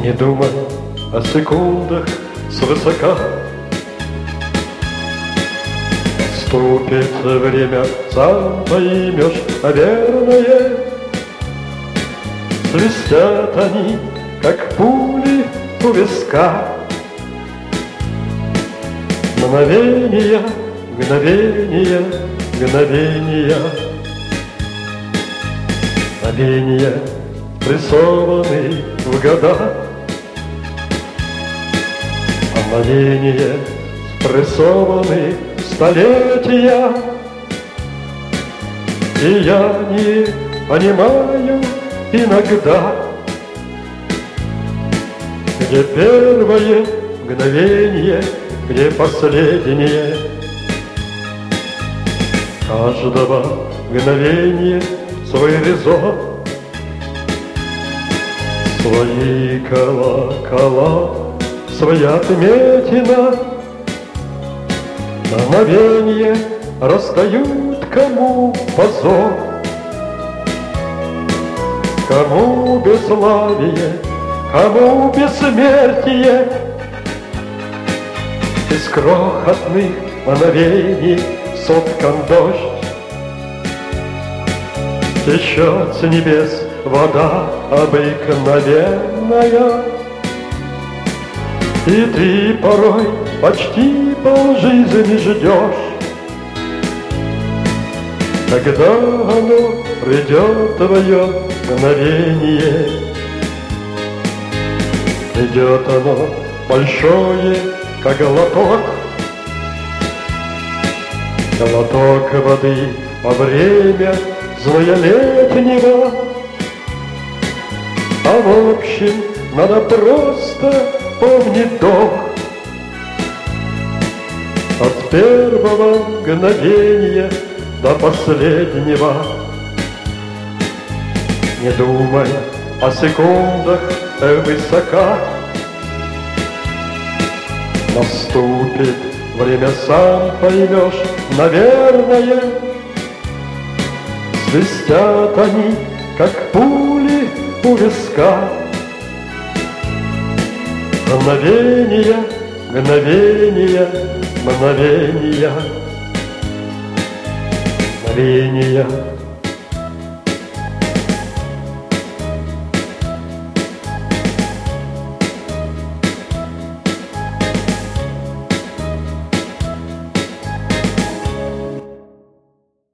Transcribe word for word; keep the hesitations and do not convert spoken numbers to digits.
Не думай о секундах свысока. Наступит время, сам поймешь, наверное. Свистят они, как пули у виска. Мгновения, мгновения, мгновения. Мгновения, прессованы в года. Мгновения, спрессованы в столетия. И я не понимаю иногда, где первое мгновение, где последнее. Каждого мгновения свой резон, свои колокола, своя отметина. Мгновенье расстают, кому позор, кому бесславие, кому бессмертие. Из крохотных мгновений соткан дождь, течет с небес вода обыкновенная. И ты порой почти полжизни ждешь, когда оно придет, твое мгновение. Идет оно большое, как глоток, глоток воды во время злоелетнего. А в общем, надо просто помнить долг. От первого мгновения до последнего. Не думай о секундах высока. Наступит время, сам поймешь, наверное. Свистят они, как пули у виска. Мгновения, мгновения, мгновения, мгновения.